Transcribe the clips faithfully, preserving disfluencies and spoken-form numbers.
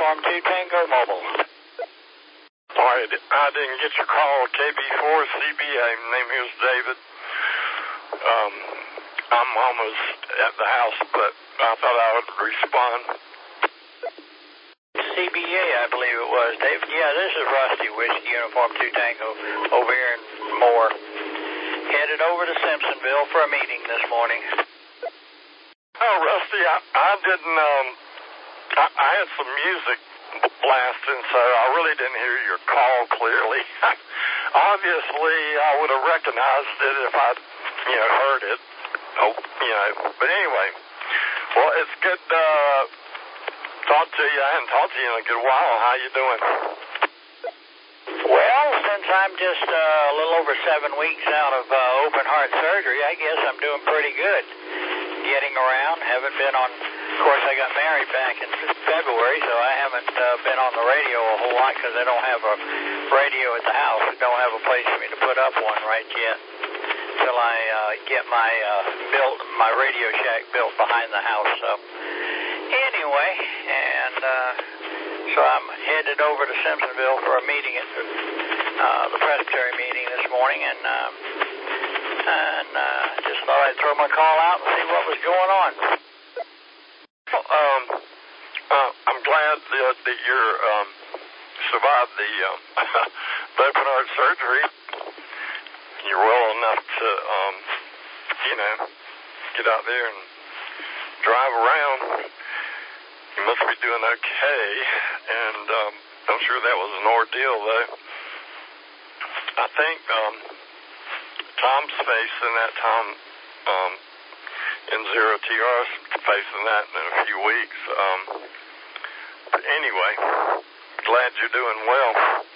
Uniform two Tango Mobile. All right, I didn't get your call. K B four C B A. My name is David. Um, I'm almost at the house, but I thought I would respond. C B A, I believe it was, David. Yeah, this is Rusty, Whiskey Uniform two Tango, over here in Moore. Headed over to Simpsonville for a meeting this morning. Oh, Rusty, I, I didn't, um, I, I had some music blasting, so I really didn't hear your call clearly. Obviously, I would have recognized it if I'd, you know, heard it. Oh, you know, but anyway, well, it's good to uh, talk to you. I hadn't talked to you in a good while. How you doing? Well, since I'm just uh, a little over seven weeks out of uh, open heart surgery, I guess I'm doing pretty good. Getting around, haven't been on, of course I got married back in February, so I haven't uh, been on the radio a whole lot because I don't have a radio at the house. I don't have a place for me to put up one right yet until I uh, get my uh, built, my radio shack built behind the house. So anyway, and uh, so I'm headed over to Simpsonville for a meeting at the, uh, the Presbytery meeting this morning, and um, and uh, just thought I'd throw my call out and see what was going on. Well, um, uh, I'm glad that, that you're um, survived the um, open heart surgery. You're well enough to, um, you know, get out there and drive around. You must be doing okay, and um, I'm sure that was an ordeal, though. I think um, Tom's facing that. Tom um, in Zero T R's facing that in a few weeks. Um, but anyway, glad you're doing well.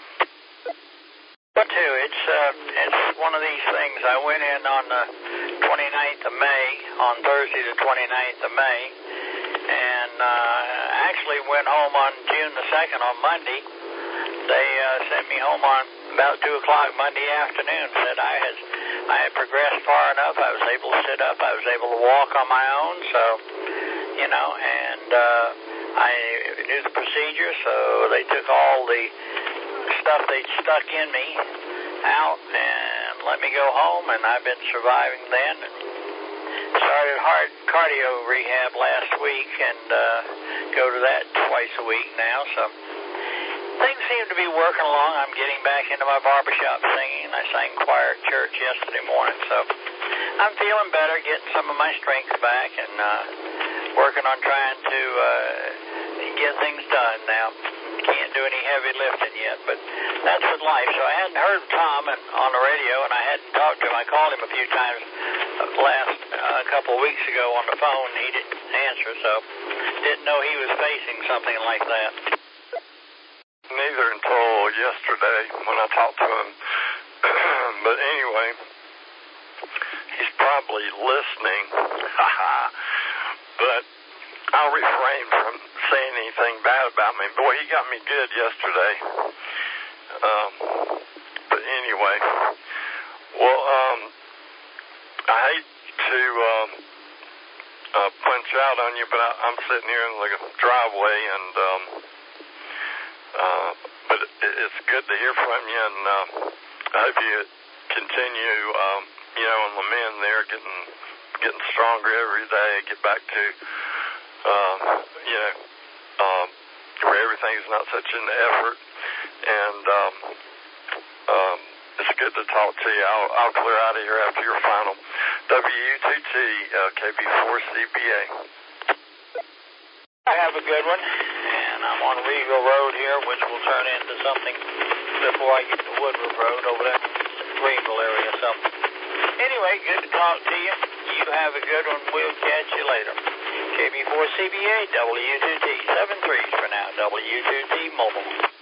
But too, it's uh, it's one of these things. I went in on the twenty-ninth of May, on Thursday the twenty-ninth of May, and uh, actually went home on June the second on Monday. They uh, sent me home on about two o'clock Monday afternoon. Said I had I had progressed far enough. I was able to sit up. I was able to walk on my own. So, you know, and uh, I knew the procedure. So they took all the stuff they'd stuck in me out and let me go home. And I've been surviving then. And started hard cardio rehab last week and uh, go to that twice a week now. So things seem to be working along. I'm getting back into my barbershop singing. I sang choir at church yesterday morning, so I'm feeling better, getting some of my strength back, and uh, working on trying to uh, get things done now. Can't do any heavy lifting yet, but that's with life. So I hadn't heard Tom and, on the radio, and I hadn't talked to him. I called him a few times last uh, a couple of weeks ago on the phone. He didn't answer, so didn't know he was facing something like that. Neither until yesterday when I talked to him. But anyway, he's probably listening. But I'll refrain from saying anything bad about me. Boy, he got me good yesterday. Um, but anyway, well, um, I hate to um, uh, punch out on you, but I, I'm sitting here in the driveway, and um, uh, but it, it's good to hear from you, and uh, I hope you continue, um, you know, on the mend there, getting getting stronger every day, get back to, uh, you know, um, where everything's not such an effort, and um, um, it's good to talk to you. I'll, I'll clear out of here after your final. W U T T, uh, K B four C B A. I have a good one, and I'm on Regal Road here, which will turn into something before I get to Woodruff Road over there, Regal area. So, anyway, good to talk to you. You have a good one. We'll catch you later. K B four C B A, W two T, seven threes for now, W two T Mobile.